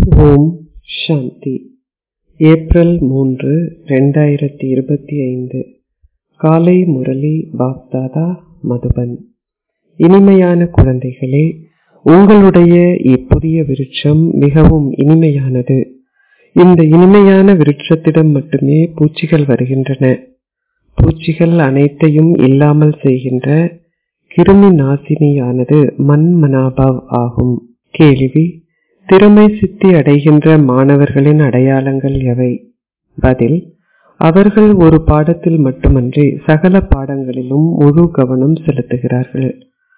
ஓம் சாந்தி. April 3, 2025. காலை முரளி பாப்தாதா, மதுபன். இனிமையான குழந்தைகளே, உங்களுடைய இப்புதிய விருட்சம் மிகவும் இனிமையானது. இந்த இனிமையான விருட்சத்திடம் மட்டுமே பூச்சிகள் வருகின்றன. பூச்சிகள் அனைத்தையும் இல்லாமல் செய்கின்ற கிருமி நாசினியானது மன்மனாபவ் ஆகும். கேள்வி: திறமை சித்தி அடைகின்ற மாணவர்களின் அடையாளங்கள் எவை? பதில்: அவர்கள் ஒரு பாடத்தில் மட்டுமன்றி சகல பாடங்களிலும் முழு கவனம் செலுத்துகிறார்கள்.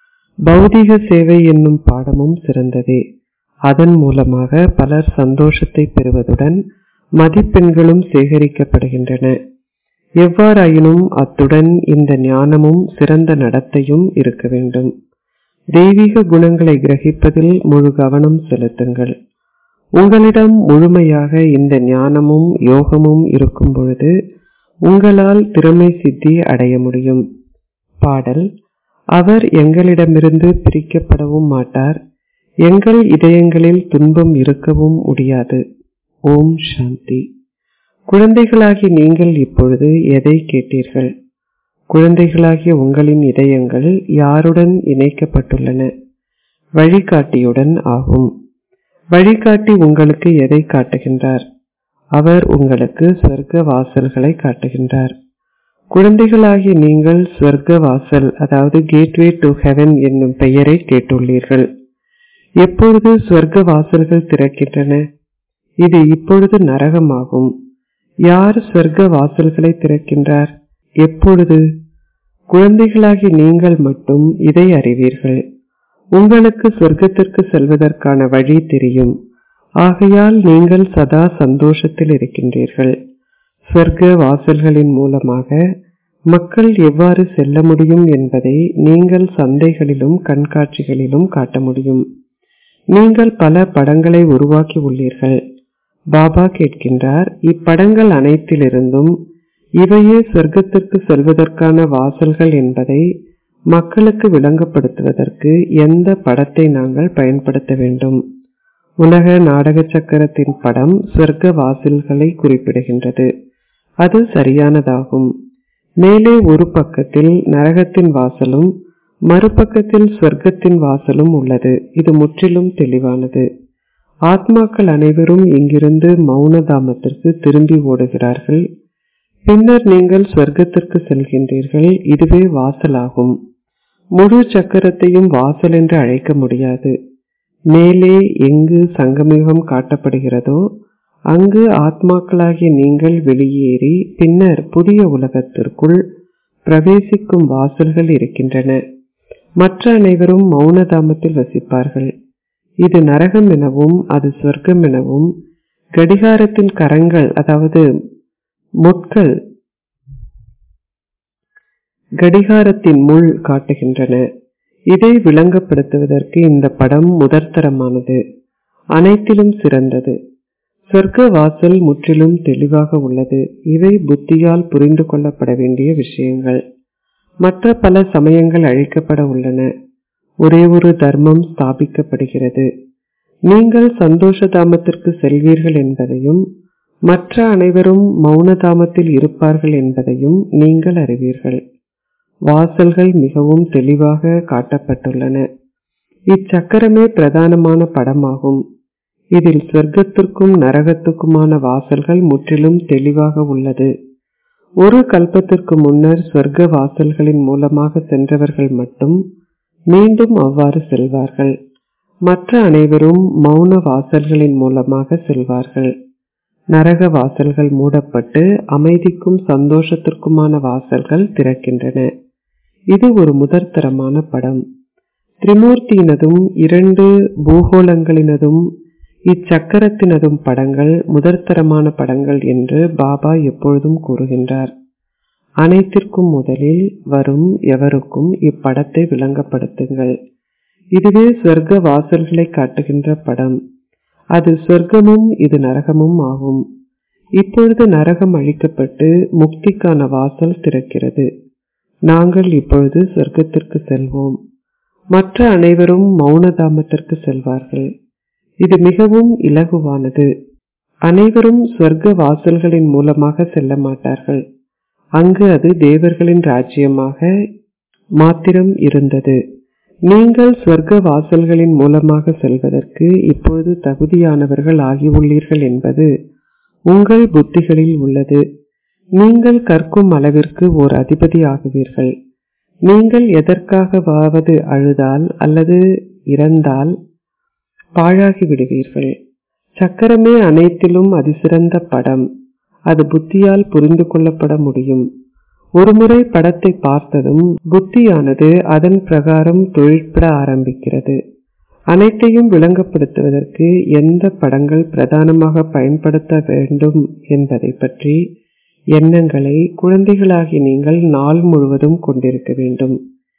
பௌதிக சேவை என்னும் பாடமும் சிறந்ததே. அதன் மூலமாக பலர் சந்தோஷத்தை பெறுவதுடன் மதிப்பெண்களும் சேகரிக்கப்படுகின்றன. எவ்வாறாயினும் அத்துடன் இந்த ஞானமும் சிறந்த நடத்தையும் இருக்க வேண்டும். தெய்வீக குணங்களை கிரகிப்பதில் முழு கவனம் செலுத்துங்கள். உங்களிடம் முழுமையாக இந்த ஞானமும் யோகமும் இருக்கும் பொழுது உங்களால் திறமை சித்தி அடைய முடியும். பாடல்: அவர் எங்களிடமிருந்து பிரிக்கப்படவும் மாட்டார், எங்கள் இதயங்களில் துன்பம் இருக்கவும் முடியாது. ஓம் சாந்தி. குழந்தைகளாகி நீங்கள் இப்பொழுது எதை கேட்டீர்கள்? குழந்தைகளாகிய உங்களின் இதயங்கள் யாருடன் இணைக்கப்பட்டுள்ளன? வழிகாட்டியுடன் ஆகும். வழிகாட்டி உங்களுக்கு எதை காட்டுகின்றார்? அவர் உங்களுக்கு சொர்க்க வாசல்களை காட்டுகின்றார். குழந்தைகளாகிய நீங்கள் சொர்க்க வாசல், அதாவது கேட்வே டு ஹெவன் என்னும் பெயரை கேட்டுள்ளீர்கள். எப்பொழுது சொர்க்க வாசல்கள் திறக்கின்றன? இது இப்பொழுது நரகமாகும். யார் சொர்க்க வாசல்களை திறக்கின்றார்? எப்பொழுது? குழந்தைகளாகி நீங்கள் மட்டும் இதை அறிவீர்கள். உங்களுக்கு சொர்க்கத்திற்கு செல்வதற்கான வழி தெரியும். ஆகையால் நீங்கள் சதா சந்தோஷத்தில் இருக்கின்றீர்கள். சொர்க்க வாசல்களின் மூலமாக மக்கள் எவ்வாறு செல்ல முடியும் என்பதை நீங்கள் சந்தைகளிலும் கண்காட்சிகளிலும் காட்ட முடியும். நீங்கள் பல படங்களை உருவாக்கி உள்ளீர்கள். பாபா கேட்கின்றார், இப்படங்கள் அனைத்திலிருந்தும் இவையே சொர்க்கத்திற்கு செல்வதற்கான வாசல்கள் என்பதை மக்களுக்கு விளங்கப்படுத்துவதற்கு எந்த படத்தை நாங்கள் பயன்படுத்த வேண்டும்? உலக நாடக சக்கரத்தின் படம் சொர்க்க வாசல்களை குறிப்பிடுகின்றது. அது சரியானதாகும். மேலே ஒரு பக்கத்தில் நரகத்தின் வாசலும் மறுபக்கத்தில் சொர்க்கத்தின் வாசலும் உள்ளது. இது முற்றிலும் தெளிவானது. ஆத்மாக்கள் அனைவரும் இங்கிருந்து மௌனதாமத்திற்கு திரும்பி ஓடுகிறார்கள். பின்னர் நீங்கள் சொர்க்கத்திற்கு செல்கின்றீர்கள். இதுவே வாசலாகும். முழு சக்கரத்தையும் வாசல் என்று அழைக்க முடியாது. மேலே எங்கு சங்கமயுகம் காட்டப்படுகிறதோ அங்கு ஆத்மாக்களாகிய நீங்கள் வெளியேறி பின்னர் புதிய உலகத்திற்குள் பிரவேசிக்கும் வாசல்கள் இருக்கின்றன. மற்ற அனைவரும் மௌனதாமத்தில் வசிப்பார்கள். இது நரகம் எனவும் அது சொர்க்கம் எனவும் கடிகாரத்தின் கரங்கள், அதாவது முட்கள் கடிகாரத்தின் முள் காட்டுகின்றன. இதை விளங்கப்படுத்துவதற்கு இந்த படம் முதற்தரமானது, அனைத்திலும் சிறந்தது. சொர்க்க வாசல் முற்றிலும் தெளிவாக உள்ளது. இவை புத்தியால் புரிந்து கொள்ளப்பட வேண்டிய விஷயங்கள். மற்ற பல சமயங்கள் அழிக்கப்பட உள்ளன. ஒரே ஒரு தர்மம் ஸ்தாபிக்கப்படுகிறது. நீங்கள் சந்தோஷதாமத்திற்கு செல்வீர்கள் என்பதையும் மற்ற அனைவரும் மௌனதாமத்தில் இருப்பார்கள் என்பதையும் நீங்கள் அறிவீர்கள். வாசல்கள் மிகவும் தெளிவாக காட்டப்பட்டுள்ளன. இச்சக்கரமே பிரதானமான படமாகும். இதில் சொர்க்கத்திற்கும் நரகத்துக்குமான வாசல்கள் முற்றிலும் தெளிவாக உள்ளது. ஒரு கல்பத்திற்கு முன்னர் சொர்க்க வாசல்களின் மூலமாக சென்றவர்கள் மட்டும் மீண்டும் அவ்வாறு செல்வார்கள். மற்ற அனைவரும் மௌன வாசல்களின் மூலமாக செல்வார்கள். நரக வாசல்கள் மூடப்பட்டு அமைதிக்கும் சந்தோஷத்திற்குமான வாசல்கள் திறக்கின்றன. இது ஒரு முதற்தரமான படம். திரிமூர்த்தியினதும் 2 பூகோளங்களினதும் இச்சக்கரத்தினதும் படங்கள் முதற்தரமான படங்கள் என்று பாபா எப்பொழுதும் கூறுகின்றார். அனைத்திற்கும் முதலில் வரும் எவருக்கும் இப்படத்தை விளங்கப்படுத்துங்கள். இதுவே சொர்க்க வாசல்களை காட்டுகின்ற படம். அது சொர்க்கமும் இது நரகமும் ஆகும். இப்பொழுது நரகம் அழிக்கப்பட்டு முக்திக்கான வாசல் திறக்கிறது. நாங்கள் இப்பொழுது சொர்க்கத்திற்கு செல்வோம். மற்ற அனைவரும் மௌனதாமத்திற்கு செல்வார்கள். இது மிகவும் இலகுவானது. அனைவரும் சொர்க்க வாசல்களின் மூலமாக செல்ல மாட்டார்கள். அங்கு அது தேவர்களின் ராஜ்யமாக மாத்திரம் இருந்தது. நீங்கள் சொர்க்க வாசல்களின் மூலமாக செல்வதற்கு இப்பொழுது தகுதியானவர்கள் ஆகியுள்ளீர்கள் என்பது உங்கள் புத்திகளில் உள்ளது. நீங்கள் கற்கும் அளவிற்கு ஓர் அதிபதி ஆகுவீர்கள். நீங்கள் எதற்காகவாவது அழுதால் அல்லது இறந்தால் பாழாகி விடுவீர்கள். சக்கரமே அனைத்திலும் அதிசிறந்த படம். அது புத்தியால் புரிந்து கொள்ளப்பட முடியும். ஒருமுறை படத்தை பார்த்ததும் புத்தியானது அதன் பிரகாரம் தொழிற்பட ஆரம்பிக்கிறது. அனைத்தையும் விளங்கப்படுத்துவதற்கு எந்த படங்கள் பிரதானமாக பயன்படுத்த வேண்டும் என்பதை பற்றி எண்ணங்களை குழந்தைகளாகி நீங்கள் நாள் முழுவதும் கொண்டிருக்க வேண்டும்.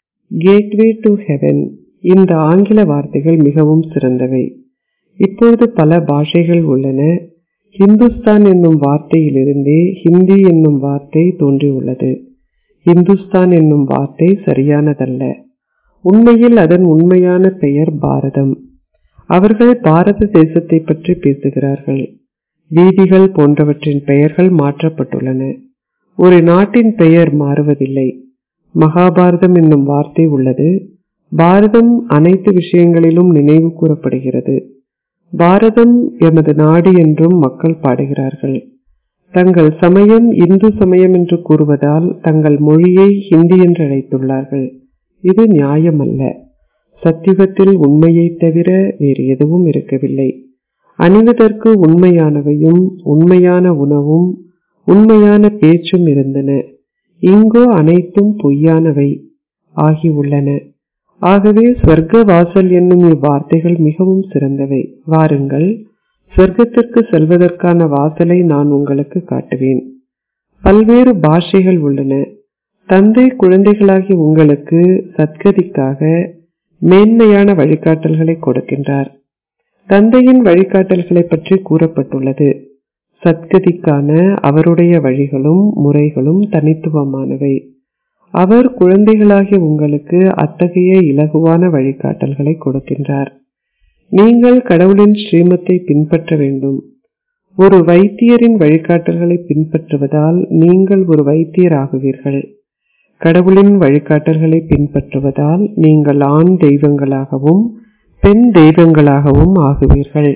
Gateway to heaven. இந்த ஆங்கில வார்த்தைகள் மிகவும் சிறந்தவை. இப்பொழுது பல பாஷைகள் உள்ளன. ஹிந்துஸ்தான் என்னும் வார்த்தையிலிருந்தே ஹிந்தி என்னும் வார்த்தை தோன்றியுள்ளது. ஹிந்துஸ்தான் என்னும் வார்த்தை சரியானதல்ல. உண்மையில் அதன் உண்மையான பெயர் பாரதம். அவர்கள் பாரத தேசத்தை பற்றி பேசுகிறார்கள். வீதிகள் போன்றவற்றின் பெயர்கள் மாற்றப்பட்டுள்ளன. ஒரு நாட்டின் பெயர் மாறுவதில்லை. மகாபாரதம் என்னும் வார்த்தை உள்ளது. பாரதம் அனைத்து விஷயங்களிலும் நினைவு கூறப்படுகிறது. பாரதம் எமது நாடு என்றும் மக்கள் பாடுகிறார்கள். தங்கள் சமயம் இந்து சமயம் என்று கூறுவதால் தங்கள் மொழியை ஹிந்தி என்று அழைத்துள்ளார்கள். இது நியாயமல்ல. சத்தியுகத்தில் உண்மையை தவிர வேறு எதுவும் இருக்கவில்லை. அணிவதற்கு உண்மையானவையும் உண்மையான உணவும் உண்மையான பேச்சும் இருந்தன. இங்கோ அனைத்தும் பொய்யானவை ஆகியுள்ளன. ஆகவே சொர்க்க வாசல் என்னும் இவ்வார்த்தைகள் மிகவும் சிறந்தவை. வாருங்கள், சொர்க்கத்திற்கு செல்வதற்கான வாசலை நான் உங்களுக்கு காட்டுவேன். பல்வேறு பாஷைகள் உள்ளன. தந்தை குழந்தைகளாகி உங்களுக்கு சத்கதிக்காக மேன்மையான வழிகாட்டல்களை கொடுக்கின்றார். தந்தையின் வழிகாட்டல்களை பற்றி கூறப்பட்டுள்ளது. சத்கதிக்கான அவருடைய வழிகளும் முறைகளும் தனித்துவமானவை. அவர் குழந்தைகளாகிய உங்களுக்கு அத்தகைய இலகுவான வழிகாட்டல்களை கொடுக்கின்றார். நீங்கள் கடவுளின் ஸ்ரீமத்தை பின்பற்ற வேண்டும். ஒரு வைத்தியரின் வழிகாட்டல்களை பின்பற்றுவதால் நீங்கள் ஒரு வைத்தியர் ஆகுவீர்கள். கடவுளின் வழிகாட்டல்களை பின்பற்றுவதால் நீங்கள் ஆண் தெய்வங்களாகவும் பெண் தெய்வங்களாகவும் ஆகுவீர்கள்.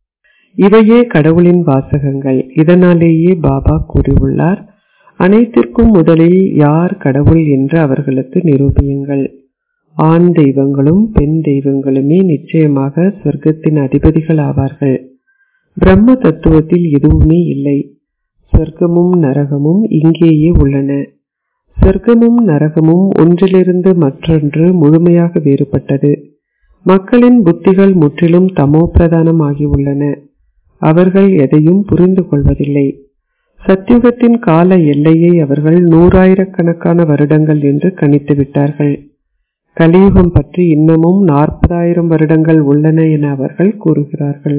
இவையே கடவுளின் வாசகங்கள். இதனாலேயே பாபா கூறியுள்ளார், அனைத்திற்கும் முதலில் யார் கடவுள் என்று அவர்களுக்கு நிரூபியுங்கள். ஆண் தெய்வங்களும் பெண் தெய்வங்களுமே நிச்சயமாக சொர்க்கத்தின் அதிபதிகள் ஆவார்கள். பிரம்ம தத்துவத்தில் எதுவுமே இல்லை. சொர்க்கமும் நரகமும் இங்கேயே உள்ளன. சொர்க்கமும் நரகமும் ஒன்றிலிருந்து மற்றொன்று முழுமையாக வேறுபட்டது. மக்களின் புத்திகள் முற்றிலும் தமோ பிரதானம் ஆகியுள்ளன. அவர்கள் எதையும் புரிந்து கொள்வதில்லை. சத்தியுகத்தின் கால எல்லையை அவர்கள் 100,000 வருடங்கள் என்று கணித்து விட்டார்கள். கலியுகம் பற்றி இன்னமும் 40,000 வருடங்கள் உள்ளன என அவர்கள் கூறுகிறார்கள்.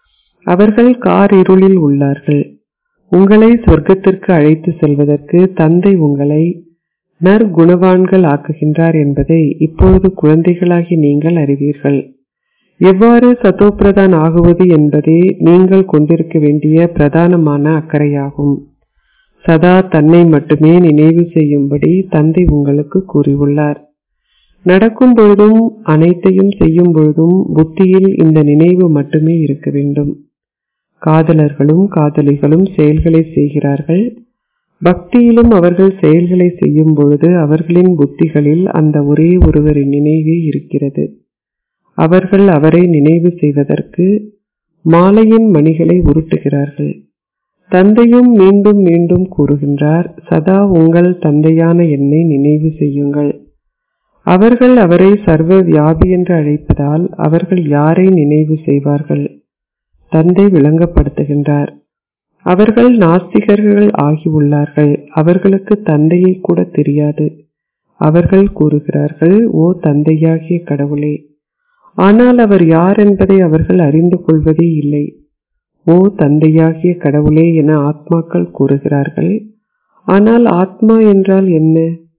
அவர்கள் காரிருளில் உள்ளார்கள். உங்களை சொர்க்கத்திற்கு அழைத்து செல்வதற்கு தந்தை உங்களை நற்குணவான்கள் ஆக்குகின்றார் என்பதை இப்பொழுது குழந்தைகளாகி நீங்கள் அறிவீர்கள். எவ்வாறு சதோப்பிரதான் ஆகுவது என்பதே நீங்கள் கொண்டிருக்க வேண்டிய பிரதானமான அக்கறையாகும். சதா தன்னை மட்டுமே நினைவு செய்யும்படி தந்தை உங்களுக்கு கூறியுள்ளார். நடக்கும் பொழுதும் அனைத்தையும் செய்யும் பொழுதும் புத்தியில் இந்த நினைவு மட்டுமே இருக்க வேண்டும். காதலர்களும் காதலிகளும் செயல்களை செய்கிறார்கள். பக்தியிலும் அவர்கள் செயல்களை செய்யும் பொழுது அவர்களின் புத்திகளில் அந்த ஒரே ஒருவரின் நினைவே இருக்கிறது. அவர்கள் அவரை நினைவு செய்வதற்கு மாலையின் மணிகளை உருட்டுகிறார்கள். தந்தையும் மீண்டும் மீண்டும் கூறுகின்றார், சதா உங்கள் தந்தையான என்னை நினைவு செய்யுங்கள். அவர்கள் அவரை சர்வ வியாபி என்று அழைப்பதால் அவர்கள் யாரை நினைவு செய்வார்கள்? தந்தை விளங்கப்படுத்துகின்றார், அவர்கள் நாஸ்திகர்கள் ஆகியுள்ளார்கள். அவர்களுக்கு தந்தையை கூட தெரியாது. அவர்கள் கூறுகிறார்கள், ஓ தந்தையாகிய கடவுளே, ஆனால் அவர் யார் என்பதை அவர்கள் அறிந்து கொள்வதே இல்லை. ஓ தந்தையாகிய கடவுளே என ஆத்மாக்கள் கூறுகிறார்கள். ஆனால் ஆத்மா என்றால் என்ன?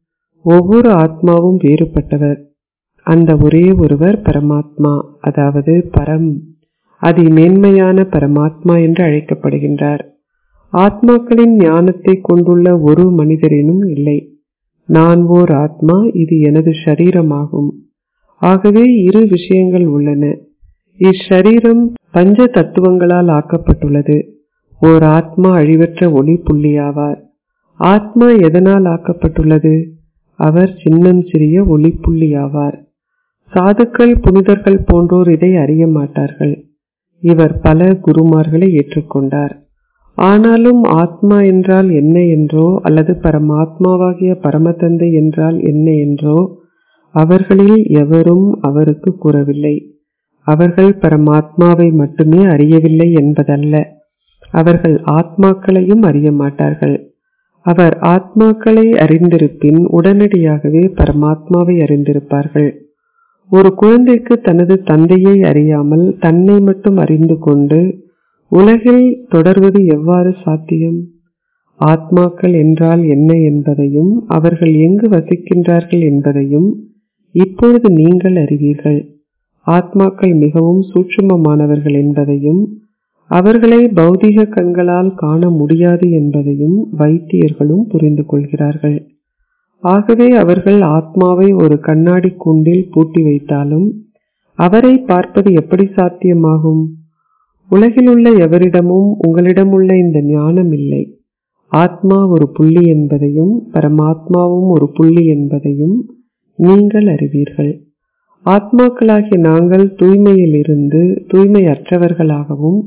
ஒவ்வொரு ஆத்மாவும் வேறுபட்டவர். அந்த ஒரே ஒருவர் பரமாத்மா, அதாவது பரம். அதிமேன்மையான பரமாத்மா என்று அழைக்கப்படுகின்றார். ஆத்மாக்களின் ஞானத்தை கொண்டுள்ள ஒரு மனிதரினும் இல்லை. நான் ஓர் ஆத்மா, இது எனது சரீரமாகும். ஆகவே இரு விஷயங்கள் உள்ளன. இச்சரீரம் பஞ்ச தத்துவங்களால் ஆக்கப்பட்டுள்ளது. ஓர் ஆத்மா அழிவற்ற ஒளி புள்ளியாவார். ஆத்மா எதனால் ஆக்கப்பட்டுள்ளது? அவர் சின்னம் சிறிய ஒளி புள்ளியாவார். சாதுக்கள், புனிதர்கள் போன்றோர் இதை அறிய மாட்டார்கள். இவர் பல குருமார்களை ஏற்றுக்கொண்டார். ஆனாலும் ஆத்மா என்றால் என்ன என்றோ அல்லது பரமாத்மாவாகிய பரமதந்தை என்றால் என்ன என்றோ அவர்களில் எவரும் அவருக்கு கூறவில்லை. அவர்கள் பரமாத்மாவை மட்டுமே அறியவில்லை என்பதல்ல, அவர்கள் ஆத்மாக்களையும் அறிய மாட்டார்கள். அவர் ஆத்மாக்களை அறிந்திருப்பின் உடனடியாகவே பரமாத்மாவை அறிந்திருப்பார்கள். ஒரு குழந்தைக்கு தனது தந்தையை அறியாமல் தன்னை மட்டும் அறிந்து கொண்டு உலகில் தொடர்வது எவ்வாறு சாத்தியம்? ஆத்மாக்கள் என்றால் என்ன என்பதையும் அவர்கள் எங்கு வசிக்கின்றார்கள் என்பதையும் இப்பொழுது நீங்கள் அறிவீர்கள். ஆத்மாக்கள் மிகவும் சூட்சுமமானவர்கள் என்பதையும் அவர்களை பௌதிக கண்களால் காண முடியாது என்பதையும் வைத்தியர்களும் புரிந்து கொள்கிறார்கள். ஆகவே அவர்கள் ஆத்மாவை ஒரு கண்ணாடி கூண்டில் பூட்டி வைத்தாலும் அவரை பார்ப்பது எப்படி சாத்தியமாகும்? உலகிலுள்ள எவரிடமும் உங்களிடமுள்ள இந்த ஞானம் இல்லை. ஆத்மா ஒரு புள்ளி என்பதையும் பரமாத்மாவும் ஒரு புள்ளி என்பதையும் நீங்கள் அறிவீர்கள். ஆத்மாக்களாகிய நாங்கள் தூய்மையிலிருந்து தூய்மையற்றவர்களாகவும்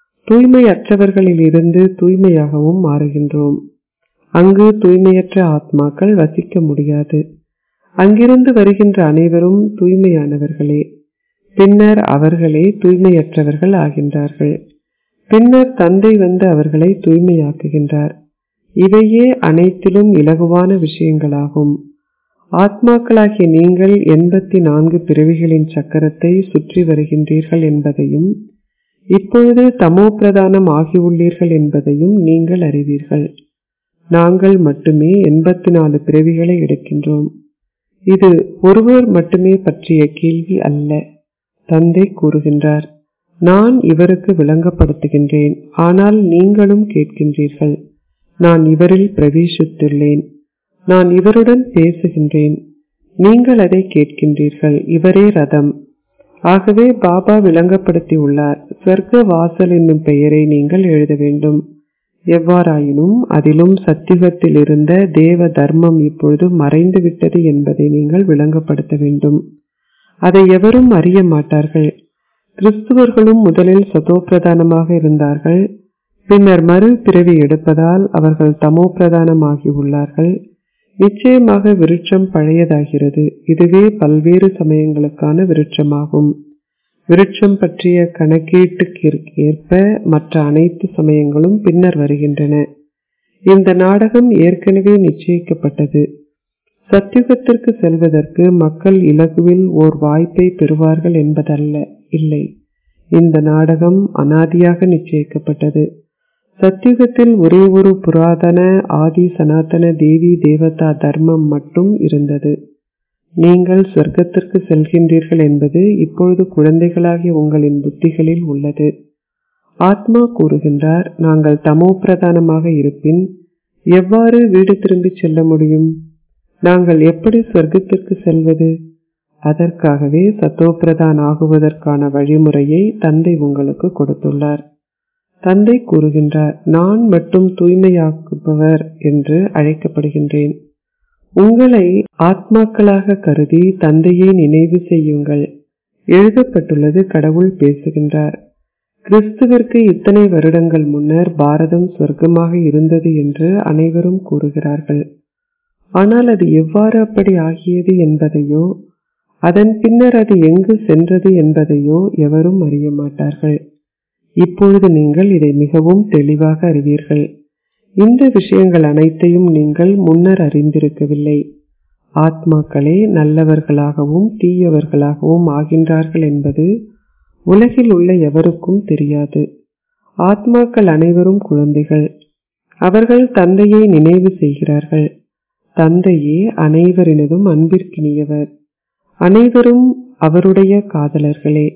தூய்மையற்றவர்களிலிருந்து தூய்மையாகவும் மாறுகின்றோம். அங்கு தூய்மையற்ற ஆத்மாக்கள் வசிக்க முடியாது. அங்கிருந்து வருகின்ற அனைவரும் தூய்மையானவர்களே. பின்னர் அவர்களே தூய்மையற்றவர்கள் ஆகின்றார்கள். பின்னர் தந்தை வந்து அவர்களை தூய்மையாக்குகின்றார். இவையே அனைத்திலும் இலகுவான விஷயங்களாகும். ஆத்மாக்களாகிய நீங்கள் 84 பிறவிகளின் சக்கரத்தை சுற்றி வருகின்றீர்கள் என்பதையும் இப்பொழுது தமோ பிரதானம் ஆகியுள்ளீர்கள் என்பதையும் நீங்கள் அறிவீர்கள். நாங்கள் மட்டுமே 84 பிறவிகளை எடுக்கின்றோம். இது ஒருவர் மட்டுமே பற்றிய கேள்வி அல்ல. தந்தை கூறுகின்றார், நான் இவருக்கு விளங்கப்படுத்துகின்றேன், ஆனால் நீங்களும் கேட்கின்றீர்கள். நான் இவரில் பிரவேசித்துள்ளேன், நான் இவருடன் பேசுகின்றேன், நீங்கள் அதை கேட்கின்றீர்கள். இவரே ரதம். ஆகவே பாபா விளங்கப்படுத்தி உள்ளார், சொர்க்க வாசல் என்னும் பெயரை நீங்கள் எழுத வேண்டும். எவ்வாறாயினும் அதிலும் சத்தியுகத்தில் இருந்த தேவ தர்மம் இப்பொழுது மறைந்து விட்டது என்பதை நீங்கள் விளங்கப்படுத்த வேண்டும். அதை எவரும் அறிய மாட்டார்கள். கிறிஸ்துவர்களும் முதலில் சதோப்பிரதானமாக இருந்தார்கள். பின்னர் மறு பிறவி எடுப்பதால் அவர்கள் தமோ பிரதானமாகி உள்ளார்கள். நிச்சயமாக விருட்சம் பழையதாகிறது. இதுவே பல்வேறு சமயங்களுக்கான விருட்சமாகும். விருட்சம் பற்றிய கணக்கீட்டுக்கு ஏற்ப மற்ற அனைத்து சமயங்களும் பின்னர் வருகின்றன. இந்த நாடகம் ஏற்கனவே நிச்சயிக்கப்பட்டது. சத்தியுகத்திற்கு செல்வதற்கு மக்கள் இலகுவில் ஓர் வாய்ப்பை பெறுவார்கள் என்பதல்ல, இல்லை. இந்த நாடகம் அனாதியாக நிச்சயிக்கப்பட்டது. சத்தியுகத்தில் ஒரே ஒரு புராதன ஆதி சனாதன தேவி தேவதா தர்மம் மட்டும் இருந்தது. நீங்கள் சொர்க்கத்திற்கு செல்கின்றீர்கள் என்பது இப்பொழுது குழந்தைகளாகிய உங்களின் புத்திகளில் உள்ளது. ஆத்மா கூறுகின்றார், நாங்கள் தமோ பிரதானமாக இருப்பின் எவ்வாறு வீடு திரும்பி செல்ல முடியும்? நாங்கள் எப்படி சொர்க்கத்திற்கு செல்வது? அதற்காகவே சத்தோப்பிரதான் ஆகுவதற்கான வழிமுறையை தந்தை உங்களுக்கு கொடுத்துள்ளார். தந்தை கூறுகின்றார், நான் மட்டும் தூய்மையாக்குபவர் என்று அழைக்கப்படுகின்றேன். உங்களை ஆத்மாக்களாக கருதி தந்தையை நினைவு செய்யுங்கள். எழுதப்பட்டுள்ளது, கடவுள் பேசுகின்றார். கிறிஸ்துவிற்கு இத்தனை வருடங்கள் முன்னர் பாரதம் சொர்க்கமாக இருந்தது என்று அனைவரும் கூறுகிறார்கள். ஆனால் அது எவ்வாறு அப்படி ஆகியது என்பதையோ அதன் பின்னர் அது எங்கு சென்றது என்பதையோ எவரும் அறிய மாட்டார்கள். இப்பொழுது நீங்கள் இதை மிகவும் தெளிவாக அறிவீர்கள். இந்த விஷயங்கள் அனைத்தையும் நீங்கள் முன்னர் அறிந்திருக்கவில்லை. ஆத்மாக்களே நல்லவர்களாகவும் தீயவர்களாகவும் ஆகின்றார்கள் என்பது உலகில் உள்ள எவருக்கும் தெரியாது. ஆத்மாக்கள் அனைவரும் குழந்தைகள். அவர்கள் தந்தையை நினைவு செய்கிறார்கள். தந்தையே அனைவரினதும் அன்பிற்கினியவர். அனைவரும் அவருடைய காதலர்களே.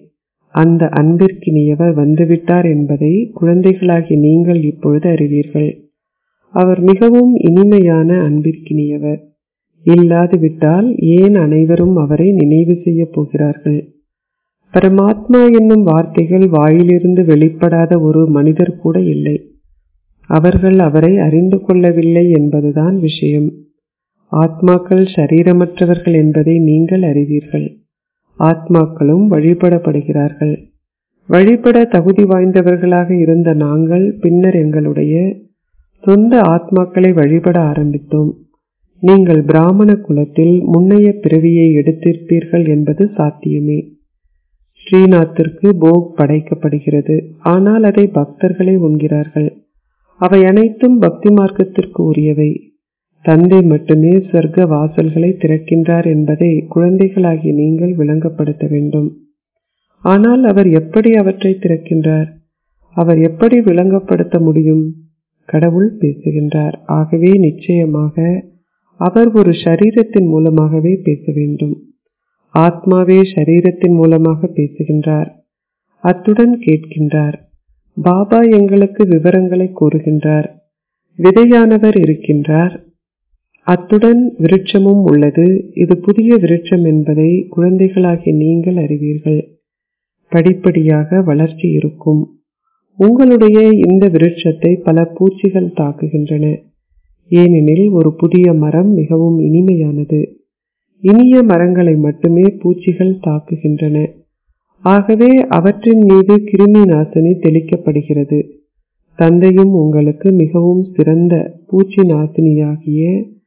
அந்த அன்பிற்கினியவர் வந்துவிட்டார் என்பதை குழந்தைகளாகி நீங்கள் இப்பொழுது அறிவீர்கள். அவர் மிகவும் இனிமையான அன்பிற்கினியவர். இல்லாது விட்டால் ஏன் அனைவரும் அவரை நினைவு செய்ய போகிறார்கள்? பரமாத்மா என்னும் வார்த்தைகள் வாயிலிருந்து வெளிப்படாத ஒரு மனிதர் கூட இல்லை. அவர்கள் அவரை அறிந்து கொள்ளவில்லை என்பதுதான் விஷயம். ஆத்மாக்கள் சரீரமற்றவர்கள் என்பதை நீங்கள் அறிவீர்கள். ஆத்மாக்களும் வழிபடப்படுகிறார்கள். வழிபட தகுதி வாய்ந்தவர்களாக இருந்த நாங்கள் பின்னர் எங்களுடைய சொந்த ஆத்மாக்களை வழிபட ஆரம்பித்தோம். நீங்கள் பிராமண குலத்தில் முன்னைய பிறவியை எடுத்திருப்பீர்கள் என்பது சாத்தியமே. ஸ்ரீநாத்திற்கு போக் படைக்கப்படுகிறது, ஆனால் அதை பக்தர்களே உண்கிறார்கள். அவை அனைத்தும் பக்தி மார்க்கத்திற்கு உரியவை. தந்தை மட்டுமே சொர்க்க வாசல்களை திறக்கின்றார் என்பதை குழந்தைகளாகி நீங்கள் விளங்கப்படுத்த வேண்டும். ஆனால் அவர் எப்படி அவற்றை திறக்கின்றார்? அவர் எப்படி விளங்கப்படுத்த முடியும்? கடவுள் பேசுகின்றார். ஆகவே நிச்சயமாக அவர் ஒரு ஷரீரத்தின் மூலமாகவே பேச வேண்டும். ஆத்மாவே ஷரீரத்தின் மூலமாக பேசுகின்றார். அத்துடன் கேட்கின்றார். பாபா எங்களுக்கு விவரங்களை கூறுகின்றார். விதையானவர் இருக்கின்றார். அத்துடன் விருட்சமும் உள்ளது. இது புதிய விருட்சம் என்பதை குழந்தைகளாகி நீங்கள் அறிவீர்கள். படிப்படியாக வளர்ச்சி இருக்கும். உங்களுடைய இந்த விருட்சத்தை பல பூச்சிகள் தாக்குகின்றன. ஏனெனில் ஒரு புதிய மரம் மிகவும் இனிமையானது. இனிய மரங்களை மட்டுமே பூச்சிகள் தாக்குகின்றன. ஆகவே அவற்றின் மீது கிருமி நாசினி தெளிக்கப்படுகிறது. தந்தையும் உங்களுக்கு மிகவும் சிறந்த பூச்சி நாசினியாகிய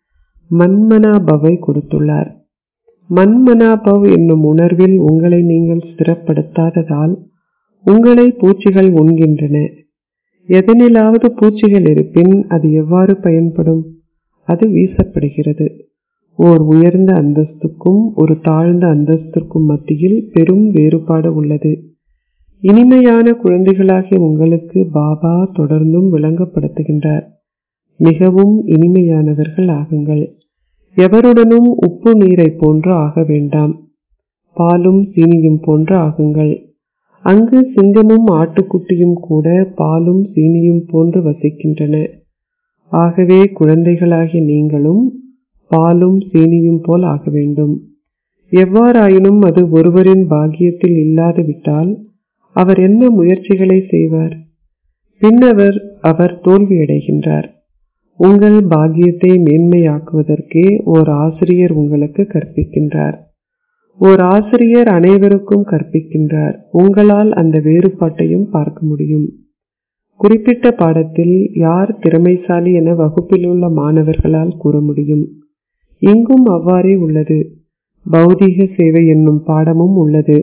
மன்மனாபவை கொடுத்துள்ளார். மன்மனாபவ் என்னும் உணர்வில் உங்களை நீங்கள் ஸ்திரப்படுத்தாததால் உங்களை பூச்சிகள் உண்கின்றன. எதனிலாவது பூச்சிகள் இருப்பின் அது எவ்வாறு பயன்படும்? அது வீசப்படுகிறது. ஓர் உயர்ந்த அந்தஸ்துக்கும் ஒரு தாழ்ந்த அந்தஸ்திற்கும் மத்தியில் பெரும் வேறுபாடு உள்ளது. இனிமையான குழந்தைகளாகிய உங்களுக்கு பாபா தொடர்ந்தும் விளங்கப்படுத்துகின்றார். மிகவும் இனிமையானவர்கள் ஆகுங்கள். எவருடனும் உப்பு நீரை போன்று ஆக வேண்டாம். பாலும் சீனியும் போன்று ஆகுங்கள். அங்கு சிங்கமும் ஆட்டுக்குட்டியும் கூட பாலும் சீனியும் போன்று வசிக்கின்றன. ஆகவே குழந்தைகளாகிய நீங்களும் பாலும் சீனியும் போல் ஆக வேண்டும். எவ்வாறாயினும் அது ஒருவரின் பாக்கியத்தில் இல்லாது விட்டால் அவர் என்ன முயற்சிகளை செய்வார்? பின்னவர் அவர் தோல்வியடைகின்றார். உங்கள் பாக்கியத்தை மேன்மையாக்குவதற்கே ஓர் ஆசிரியர் உங்களுக்கு கற்பிக்கின்றார். ஓர் ஆசிரியர் அனைவருக்கும் கற்பிக்கின்றார். உங்களால் அந்த வேறுபாட்டையும் பார்க்க முடியும். குறிப்பிட்ட பாடத்தில் யார் திறமைசாலி என வகுப்பில் உள்ள மாணவர்களால் கூற முடியும். இங்கும் அவ்வாறே உள்ளது. பௌதீக சேவை என்னும் பாடமும் உள்ளது.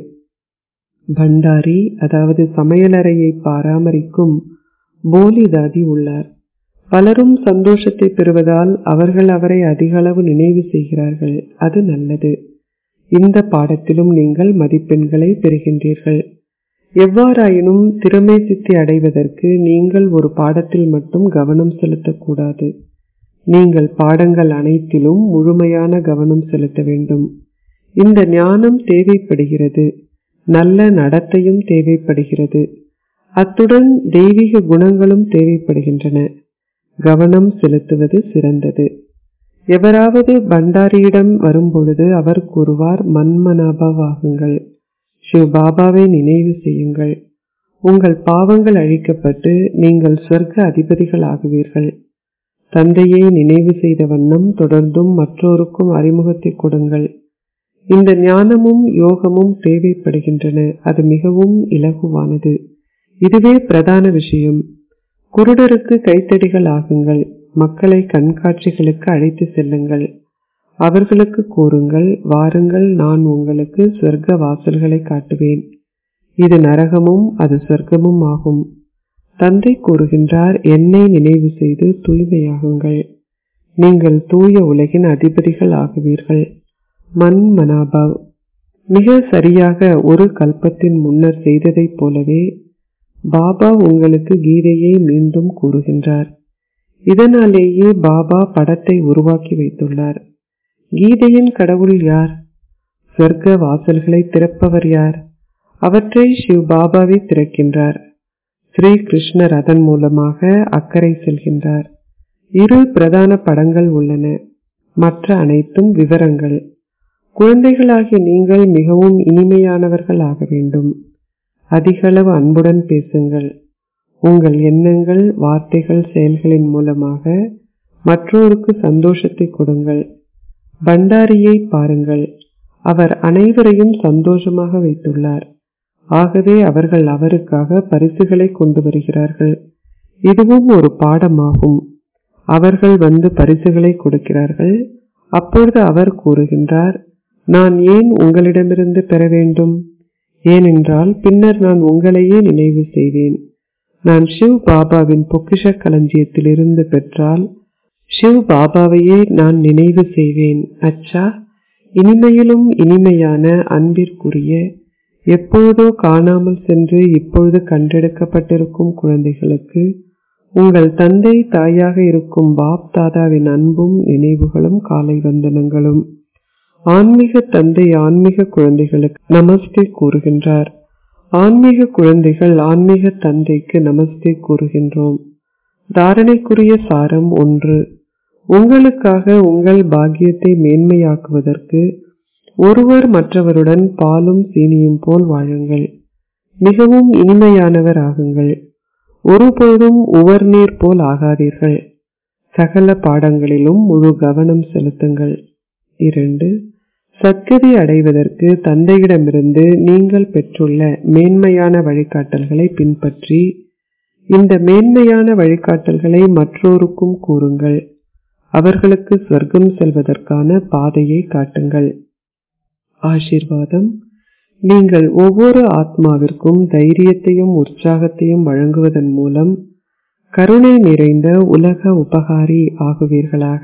பண்டாரி, அதாவது சமையலறையை பராமரிக்கும் போலிதாதி உள்ளார். பலரும் சந்தோஷத்தை பெறுவதால் அவர்கள் அவரை அதிக அளவு நினைவு செய்கிறார்கள். அது நல்லது. இந்த பாடத்திலும் நீங்கள் மதிப்பெண்களை பெறுகின்றீர்கள். எவ்வாறாயினும் திறமை சித்தி அடைவதற்கு நீங்கள் ஒரு பாடத்தில் மட்டும் கவனம் செலுத்தக்கூடாது. நீங்கள் பாடங்கள் அனைத்திலும் முழுமையான கவனம் செலுத்த வேண்டும். இந்த ஞானம் தேவைப்படுகிறது. நல்ல நடத்தையும் தேவைப்படுகிறது. அத்துடன் தெய்வீக குணங்களும் தேவைப்படுகின்றன. கவனம் செலுத்துவது சிறந்தது. எவராவது பண்டாரியிடம் வரும்பொழுது அவர் கூறுவார், மன்மனாபவாகுங்கள், சிவ பாபாவை நினைவு செய்யுங்கள். உங்கள் பாவங்கள் அழிக்கப்பட்டு நீங்கள் சொர்க்க அதிபதிகள் ஆகுவீர்கள். தந்தையை நினைவு செய்த வண்ணம் தொடர்ந்தும் மற்றோருக்கும் அறிமுகத்தை கொடுங்கள். இந்த ஞானமும் யோகமும் தேவைப்படுகின்றன. அது மிகவும் இலகுவானது. இதுவே பிரதான விஷயம். குருடருக்கு கைத்தடிகள் ஆகுங்கள். மக்களை கண்காட்சிகளுக்கு அழைத்து செல்லுங்கள். அவர்களுக்கு கூறுங்கள், வாருங்கள், நான் உங்களுக்கு சொர்க்க வாசல்களை காட்டுவேன். இது நரகமும் அது சொர்க்கமும் ஆகும். தந்தை கூறுகின்றார், என்னை நினைவு செய்து தூய்மையாகுங்கள். நீங்கள் தூய உலகின் அதிபதிகள் ஆகுவீர்கள். மன்மனாபவ். மிக சரியாக ஒரு கல்பத்தின் முன்னர் செய்ததைப் போலவே பாபா உங்களுக்கு கீதையை மீண்டும் கூறுகின்றார். இதனாலேயே பாபா படத்தை உருவாக்கி வைத்துள்ளார். கீதையின் கடவுள் யார்? சொர்க்க வாசல்களை திறப்பவர் யார்? அவற்றை சிவ் பாபாவே திறக்கின்றார். ஸ்ரீ கிருஷ்ணர் அதன் மூலமாக அக்கறை செல்கின்றார். 2 பிரதான படங்கள் உள்ளன, மற்ற அனைத்தும் விவரங்கள். குழந்தைகளாகிய நீங்கள் மிகவும் இனிமையானவர்கள் ஆக வேண்டும். அதிகளவு அன்புடன் பேசுங்கள். உங்கள் எண்ணங்கள், வார்த்தைகள், செயல்களின் மூலமாக மற்றோருக்கு சந்தோஷத்தை கொடுங்கள். பண்டாரியை பாருங்கள். அவர் அனைவரையும் சந்தோஷமாக வைத்துள்ளார். ஆகவே அவர்கள் அவருக்காக பரிசுகளை கொண்டு வருகிறார்கள். இதுவும் ஒரு பாடமாகும். அவர்கள் வந்து பரிசுகளை கொடுக்கிறார்கள். அப்பொழுது அவர் கூறுகின்றார், நான் ஏன் உங்களிடமிருந்து பெற வேண்டும்? ஏனென்றால் பின்னர் நான் உங்களையே நினைவு செய்வேன். நான் சிவ் பாபாவின் பொக்கிஷ களஞ்சியத்திலிருந்து பெற்றால் சிவ் பாபாவையே நான் நினைவு செய்வேன். அச்சா, இனிமையிலும் இனிமையான அன்பிற்குரிய, எப்பொழுதோ காணாமல் சென்று இப்பொழுது கண்டெடுக்கப்பட்டிருக்கும் குழந்தைகளுக்கு உங்கள் தந்தை தாயாக இருக்கும் பாப் தாதாவின் அன்பும் நினைவுகளும் காலை வந்தனங்களும். ஆன்மீக தந்தை ஆன்மீக குழந்தைகளுக்கு நமஸ்தே கூறுகின்றார். ஆன்மீக குழந்தைகள் ஆன்மீக தந்தைக்கு நமஸ்தே கூறுகின்றோம். தாரணைக்குரிய சாரம் 1. உங்களுக்காக உங்கள் பாக்கியத்தை மேன்மையாக்குவதற்கு ஒருவர் மற்றவருடன் பாலும் சீனியும் போல் வாழுங்கள். மிகவும் இனிமையானவர் ஆகுங்கள். ஒருபோதும் உவர்நீர் போல் ஆகாதீர்கள். சகல பாடங்களிலும் முழு கவனம் செலுத்துங்கள். 2. சத்கதி அடைவதற்கு தந்தையிடமிருந்து நீங்கள் பெற்றுள்ள மேன்மையான வழிகாட்டல்களை பின்பற்றி இந்த மேன்மையான வழிகாட்டல்களை மற்றோருக்கும் கூறுங்கள். அவர்களுக்கு சொர்க்கம் செல்வதற்கான பாதையை காட்டுங்கள். ஆசீர்வாதம். நீங்கள் ஒவ்வொரு ஆத்மாவிற்கும் தைரியத்தையும் உற்சாகத்தையும் வழங்குவதன் மூலம் கருணை நிறைந்த உலக உபகாரி ஆகுவீர்களாக.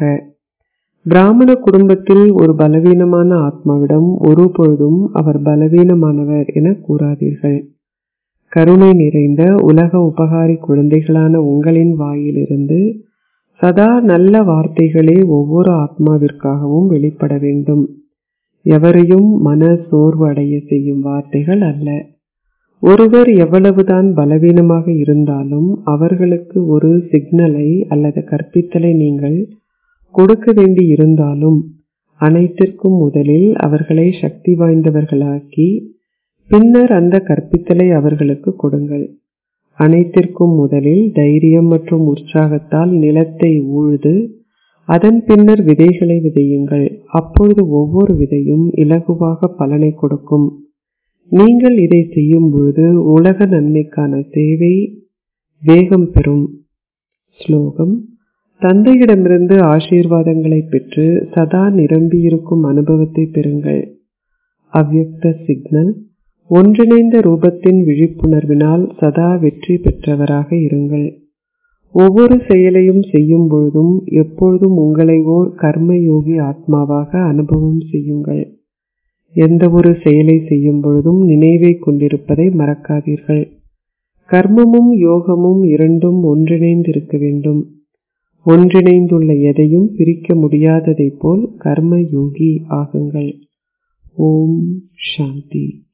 பிராமண குடும்பத்தில் ஒரு பலவீனமான ஆத்மாவிடம் ஒருபொழுதும் அவர் பலவீனமானவர் என கூறாதீர்கள். கருணை நிறைந்த உலக உபகாரி குழந்தைகளான உங்களின் வாயிலிருந்து சதா நல்ல வார்த்தைகளே ஒவ்வொரு ஆத்மாவிற்காகவும் வெளிப்பட வேண்டும். எவரையும் மன சோர்வு அடைய செய்யும் வார்த்தைகள் அல்ல. ஒருவர் எவ்வளவுதான் பலவீனமாக இருந்தாலும் அவர்களுக்கு ஒரு சிக்னலை அல்லது கற்பித்தலை நீங்கள் கொடுக்க வேண்டி இருந்தாலும் அனைத்திற்கும் முதலில் அவர்களை சக்தி வாய்ந்தவர்களாக்கி பின்னர் அந்த கற்பித்தலை அவர்களுக்கு கொடுங்கள். அனைத்திற்கும் முதலில் தைரியம் மற்றும் உற்சாகத்தால் நிலத்தை ஊழ்ந்து அதன் பின்னர் விதைகளை விதையுங்கள். அப்பொழுது ஒவ்வொரு விதையும் இலகுவாக பலனை கொடுக்கும். நீங்கள் இதை செய்யும் பொழுது உலக நன்மைக்கான சேவை வேகம் பெறும். ஸ்லோகம். தந்தையிடமிருந்து ஆசீர்வாதங்களை பெற்று சதா நிரம்பியிருக்கும் அனுபவத்தை பெறுங்கள். அவ்யக்த சிக்னல். ஒன்றிணைந்த ரூபத்தின் விழிப்புணர்வினால் சதா வெற்றி பெற்றவராக இருங்கள். ஒவ்வொரு செயலையும் செய்யும் பொழுதும் எப்பொழுதும் உங்களை ஓர் கர்மயோகி ஆத்மாவாக அனுபவம் செய்யுங்கள். எந்த ஒரு செயலை செய்யும் பொழுதும் நினைவை கொண்டிருப்பதை மறக்காதீர்கள். கர்மமும் யோகமும் இரண்டும் ஒன்றிணைந்திருக்க வேண்டும். ஒன்றிணைந்துள்ள எதையும் பிரிக்க முடியாததை போல் கர்ம யோகி ஆகுங்கள். ஓம் சாந்தி.